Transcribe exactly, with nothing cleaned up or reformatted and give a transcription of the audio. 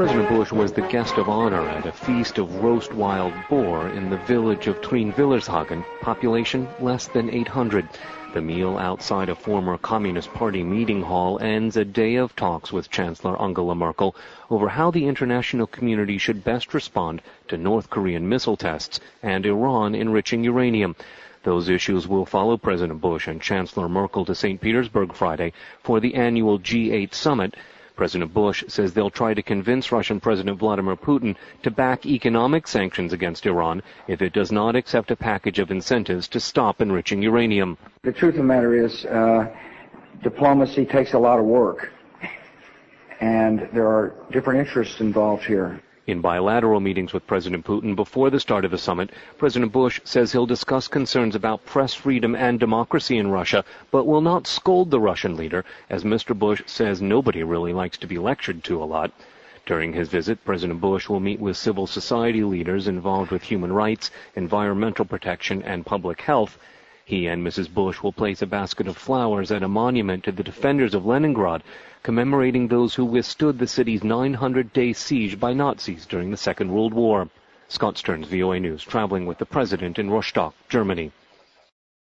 President Bush was the guest of honor at a feast of roast wild boar in the village of Trine-Villershagen, population less than eight hundred. The meal outside a former Communist Party meeting hall ends a day of talks with Chancellor Angela Merkel over how the international community should best respond to North Korean missile tests and Iran enriching uranium. Those issues will follow President Bush and Chancellor Merkel to Saint Petersburg Friday for the annual G eight summit. President Bush says they'll try to convince Russian President Vladimir Putin to back economic sanctions against Iran if it does not accept a package of incentives to stop enriching uranium. The truth of the matter is, uh, diplomacy takes a lot of work, and there are different interests involved here. In bilateral meetings with President Putin before the start of the summit, President Bush says he'll discuss concerns about press freedom and democracy in Russia, but will not scold the Russian leader, as Mister Bush says nobody really likes to be lectured to a lot. During his visit, President Bush will meet with civil society leaders involved with human rights, environmental protection, and public health. He and Missus Bush will place a basket of flowers at a monument to the defenders of Leningrad, commemorating those who withstood the city's nine hundred day siege by Nazis during the Second World War. Scott Stearns, V O A News, traveling with the president in Rostock, Germany.